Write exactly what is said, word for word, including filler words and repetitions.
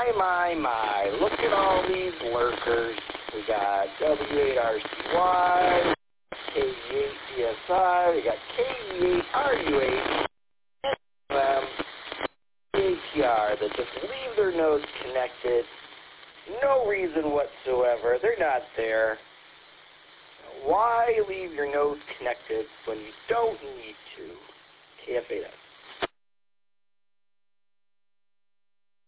My, my, my. Look at all these lurkers. We got W eight R C Y, K E eight C S I, we got K E eight R U eight, S M, A T R that just leave their nodes connected. No reason whatsoever. They're not there. Why leave your nodes connected when you don't need to? K F eight S.